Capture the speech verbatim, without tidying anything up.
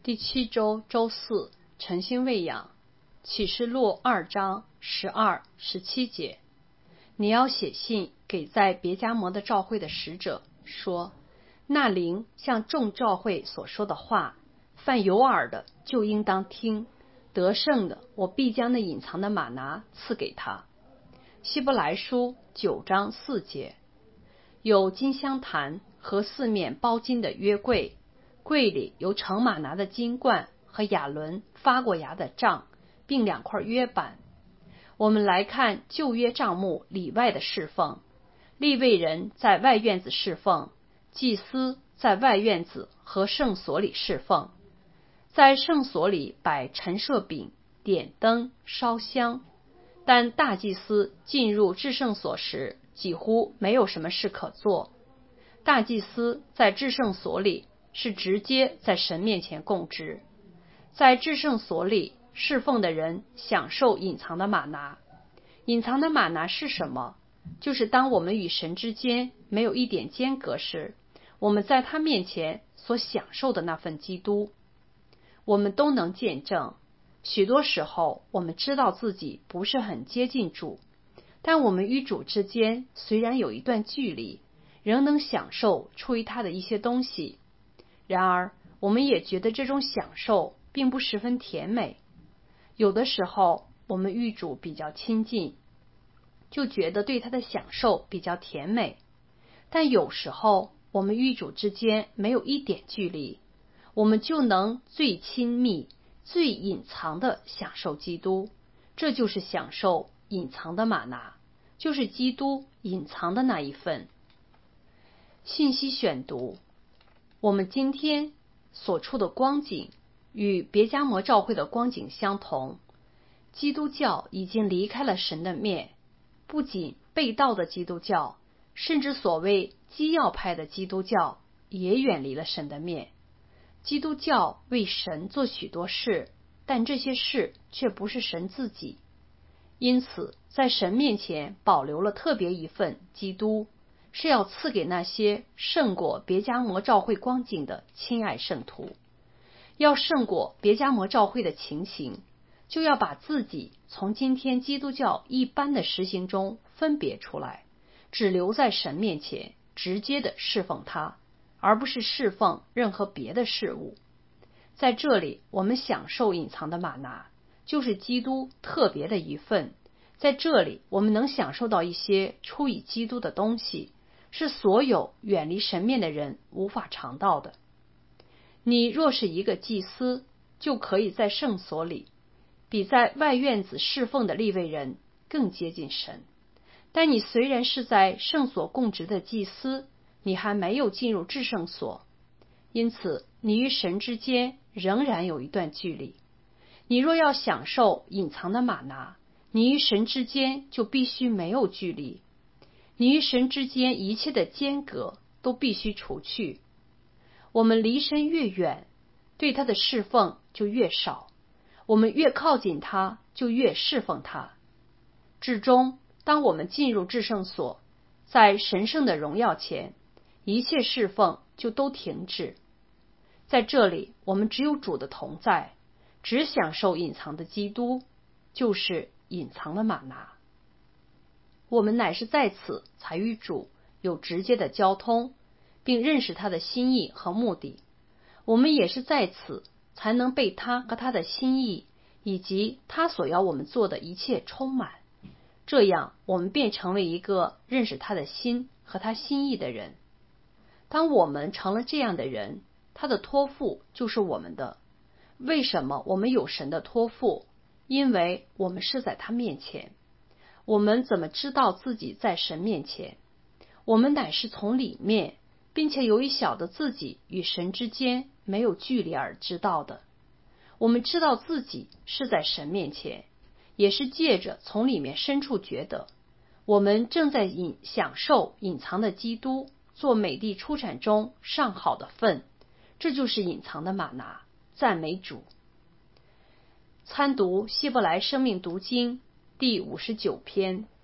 第七周周四，晨星喂养，启示录二章十二、十七节。你要写信给在别迦摩的召会的使者，说：那灵像众召会所说的话，凡有耳的就应当听。得胜的，我必将那隐藏的玛拿赐给他。希伯来书九章四节。有金香坛和四面包金的约柜，柜里有盛玛拿的金罐和亚伦发过芽的杖，并两块约板。我们来看旧约帐幕里外的侍奉，利未人在外院子侍奉，祭司在外院子和圣所里侍奉。在圣所里摆陈设饼、点灯、烧香，但大祭司进入至圣所时几乎没有什么事可做。大祭司在至圣所里是直接在神面前供职，在至圣所里侍奉的人享受隐藏的玛拿。隐藏的玛拿是什么？就是当我们与神之间没有一点间隔时，我们在他面前所享受的那份基督。我们都能见证，许多时候我们知道自己不是很接近主，但我们与主之间虽然有一段距离，仍能享受出于他的一些东西。然而我们也觉得这种享受并不十分甜美。有的时候我们与主比较亲近，就觉得对他的享受比较甜美，但有时候我们与主之间没有一点距离，我们就能最亲密、最隐藏的享受基督。这就是享受隐藏的玛拿，就是基督隐藏的那一份。信息选读：我们今天所处的光景与别迦摩召会的光景相同。基督教已经离开了神的面，不仅被盗的基督教，甚至所谓基要派的基督教也远离了神的面。基督教为神做许多事，但这些事却不是神自己，因此在神面前保留了特别一份基督，是要赐给那些胜过别迦摩召会光景的亲爱圣徒。要胜过别迦摩召会的情形，就要把自己从今天基督教一般的实行中分别出来，只留在神面前直接的侍奉他，而不是侍奉任何别的事物。在这里我们享受隐藏的玛拿，就是基督特别的一份。在这里我们能享受到一些出于基督的东西，是所有远离神面的人无法尝到的。你若是一个祭司，就可以在圣所里比在外院子侍奉的利未人更接近神。但你虽然是在圣所供职的祭司，你还没有进入至圣所，因此你与神之间仍然有一段距离。你若要享受隐藏的玛拿，你与神之间就必须没有距离。你与神之间一切的间隔都必须除去。我们离神越远，对他的侍奉就越少，我们越靠近他，就越侍奉他。至终，当我们进入至圣所，在神圣的荣耀前，一切侍奉就都停止。在这里，我们只有主的同在，只享受隐藏的基督，就是隐藏的玛拿。我们乃是在此才与主有直接的交通，并认识他的心意和目的。我们也是在此才能被他和他的心意以及他所要我们做的一切充满，这样我们便成为一个认识他的心和他心意的人。当我们成了这样的人，他的托付就是我们的。为什么我们有神的托付？因为我们是在他面前。我们怎么知道自己在神面前？我们乃是从里面，并且由于晓得自己与神之间没有距离而知道的。我们知道自己是在神面前，也是借着从里面深处觉得我们正在隐享受隐藏的基督做美地出产中上好的份，这就是隐藏的玛拿。赞美主。参读希伯来生命读经第五十九篇。